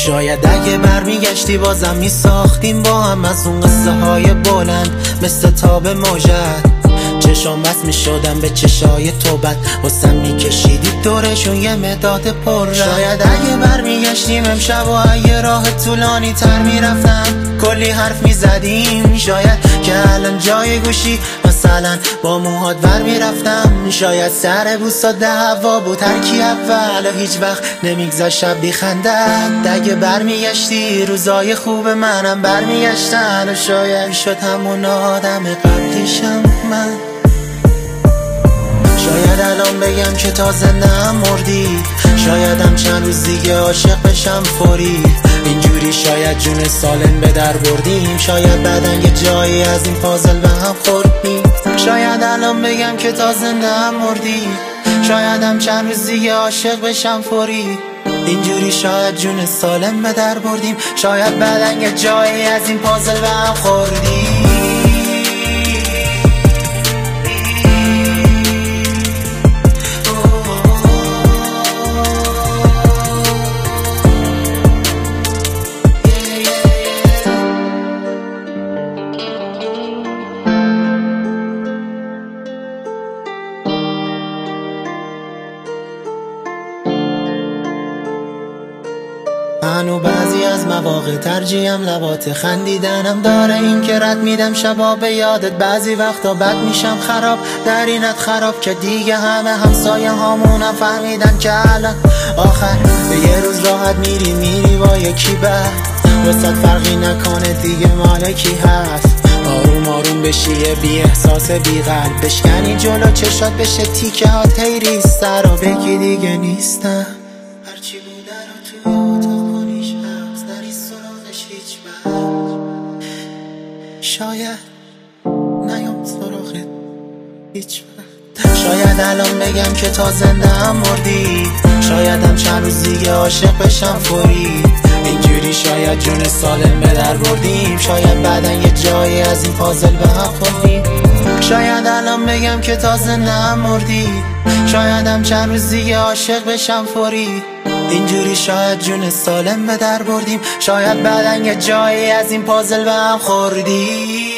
شاید اگه برمیگشتی بازم میساختیم با هم از اون قصه های بلند مثل تاب موجد. چشام بس میشدم به چشای تو بد واسم میکشیدی دورشون یه مداد پر. شاید اگه برمیگشتیم امشب و اگه راه طولانی تر میرفتم کلی حرف میزدیم. شاید که الان جای گوشی مثلا با موهات ور میرفتم. شاید سر بوسات دعوا بود هرکی اول و هیچ وقت نمیگذشت شب بیخندد. اگه برمیگشتی روزای خوب منم برمیگشتن و شاید شد همون آدم قبلیشم من. شاید الان بگم که تا زنده‌ام مردی، شایدم چند روز دیگه عاشق بشم فوری. اینجوری شاید جون سالم به در بردیم، شاید بعدن یه جایی از این پازل به هم خوردیم. شاید الان بگم که تا زنده‌ام مردی، شایدم چند روز دیگه عاشق بشم فوری. اینجوری شاید جون سالم به در بردیم، شاید بعدن یه جایی از این پازل به هم خوردیم. منو بعضی از مواقع ترجیحم لبات خندیدنم داره، این که رد میدم شبا به یادت. بعضی وقتا بد میشم خراب در اینت خراب که دیگه همه همسایه هامونم فهمیدن که الان آخر یه روز راحت میری با یکی بعد وسط فرقی نکنه دیگه مالکی هست. آروم آروم بشی یه بی احساس بی قلب بشکنی جلو چشات بشه تیکه ها تیریست رو بگی دیگه نیستم. هرچی بوده رو تو شاید نیام سراغت هیچ وقت. شاید الان بگم که تا زنده‌ام مردی، شایدم چند روز دیگه عاشق بشم فوری. اینجوری شاید جون سالم به در بردیم، شاید بعدن یه جایی از این پازل به هم خوردیم. شاید الان بگم که تا زنده‌ام مردی، شایدم چند روز دیگه عاشق بشم فوری. اینجوری شاید جون سالم به در بردیم، شاید بعدن یه جایی از این پازل به هم خوردیم.